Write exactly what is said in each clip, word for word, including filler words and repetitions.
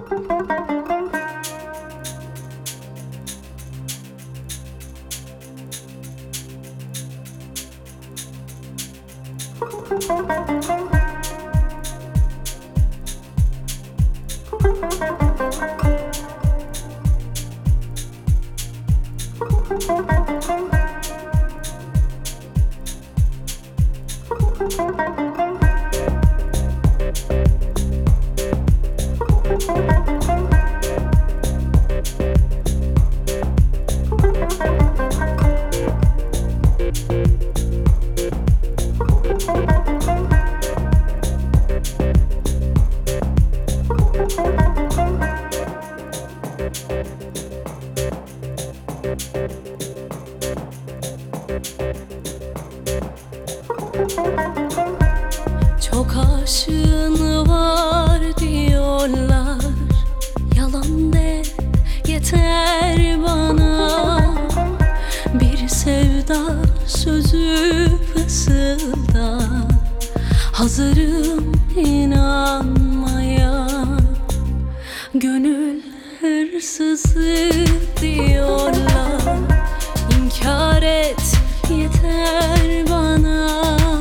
Çok aşığın var diyorlar, yalan de yeter bana. Bir sevda sözü fısılda, hazırım inanmaya. Gönül hırsızı diyorlar, İnkar et yeter bana.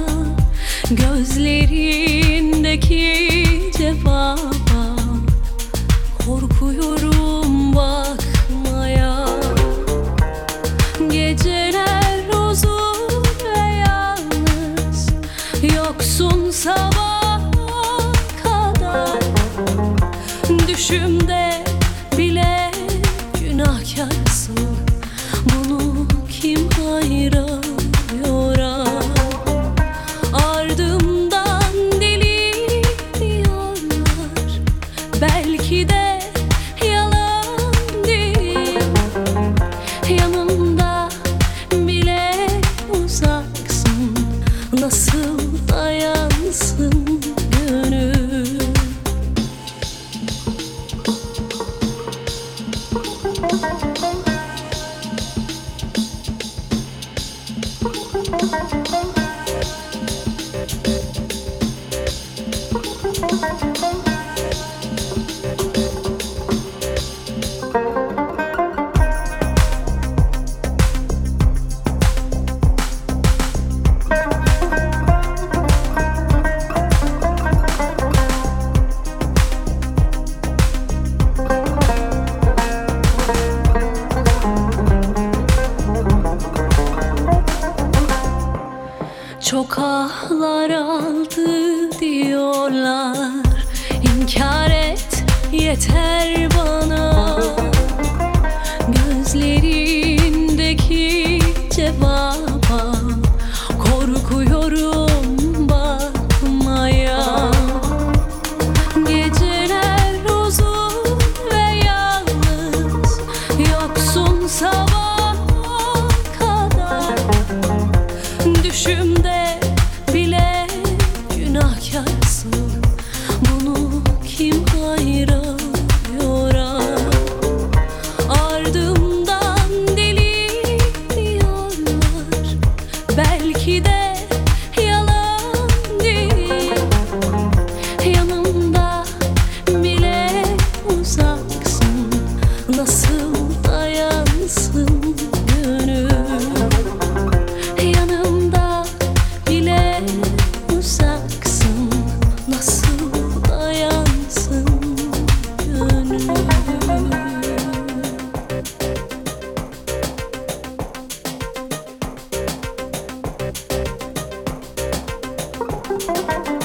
Gözlerindeki cevaba korkuyorum bakmaya. Geceler uzun ve yalnız, yoksun sabaha kadar. Düşümde bile günahkarsın, bunu kim hayra yorar? Ardımdan deli diyorlar, belki de yalan değil. Yanımda bile uzaksın, nasıl dayansın gönül? Çok ahlar aldı diyorlar, İnkar et yeter bana. Gözlerindeki cevaba korkuyorum bakmaya. Geceler uzun ve yalnız, yoksun sabaha kadar. Düşümde bile günahkarsın, bunu kim hayra yorar? Ardımdan deli diyorlar, belki de yalan değil. Yanımda bile uzaksın, nasıl dayansın gönül? Yanımda bile uzaksın, nasıl dayansın gönül? Thank you.